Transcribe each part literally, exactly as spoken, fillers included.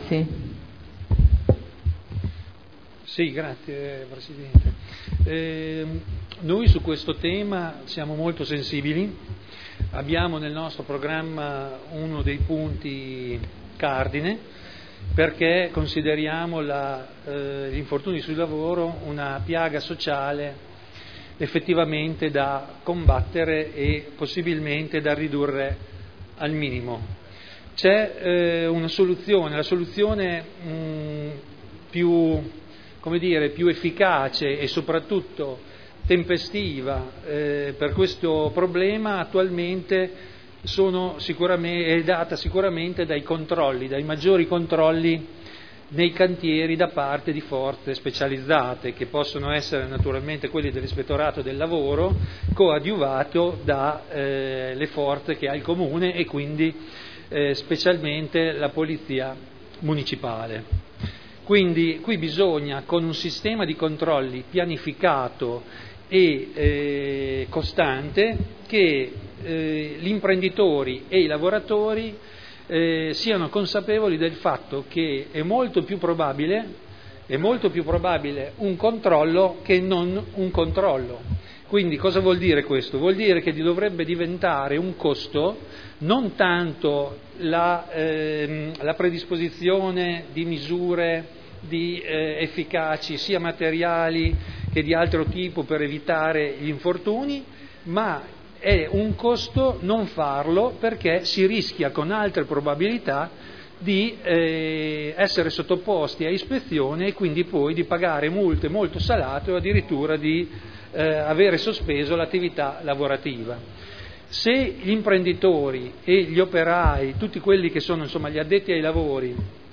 Bassi. Sì, grazie Presidente. Eh, noi su questo tema siamo molto sensibili, abbiamo nel nostro programma uno dei punti cardine perché consideriamo la, eh, gli infortuni sul lavoro una piaga sociale effettivamente da combattere e possibilmente da ridurre al minimo. C'è eh, una soluzione, la soluzione mh, più, come dire, più efficace e soprattutto tempestiva eh, per questo problema attualmente sono sicuramente, è data sicuramente dai controlli, dai maggiori controlli nei cantieri da parte di forze specializzate, che possono essere naturalmente quelli dell'Ispettorato del Lavoro, coadiuvato dalle eh, forze che ha il Comune e quindi eh, specialmente la Polizia Municipale. Quindi qui bisogna, con un sistema di controlli pianificato e eh, costante, che eh, gli imprenditori e i lavoratori eh, siano consapevoli del fatto che è molto più probabile, è molto più probabile un controllo che non un controllo. Quindi cosa vuol dire questo? Vuol dire che dovrebbe diventare un costo non tanto la, ehm, la predisposizione di misure di eh, efficaci sia materiali che di altro tipo per evitare gli infortuni, ma è un costo non farlo perché si rischia con altre probabilità di eh, essere sottoposti a ispezione e quindi poi di pagare multe molto salate o addirittura di eh, avere sospeso l'attività lavorativa. Se gli imprenditori e gli operai, tutti quelli che sono insomma gli addetti ai lavori,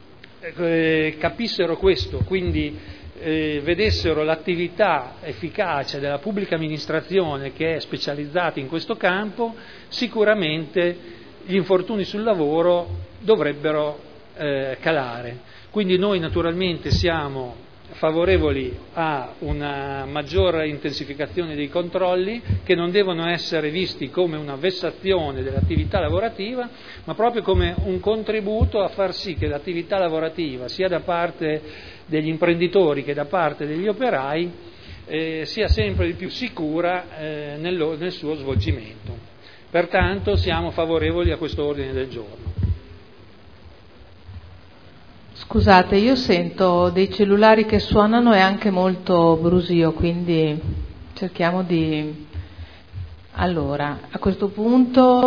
eh, capissero questo, quindi eh, vedessero l'attività efficace della pubblica amministrazione che è specializzata in questo campo, sicuramente gli infortuni sul lavoro dovrebbero eh, calare. Quindi noi naturalmente siamo favorevoli a una maggiore intensificazione dei controlli, che non devono essere visti come una vessazione dell'attività lavorativa, ma proprio come un contributo a far sì che l'attività lavorativa, sia da parte degli imprenditori che da parte degli operai, eh, sia sempre di più sicura eh, nel, nel suo svolgimento. Pertanto siamo favorevoli a questo ordine del giorno. Scusate, io sento dei cellulari che suonano e anche molto brusio, quindi cerchiamo di... Allora, a questo punto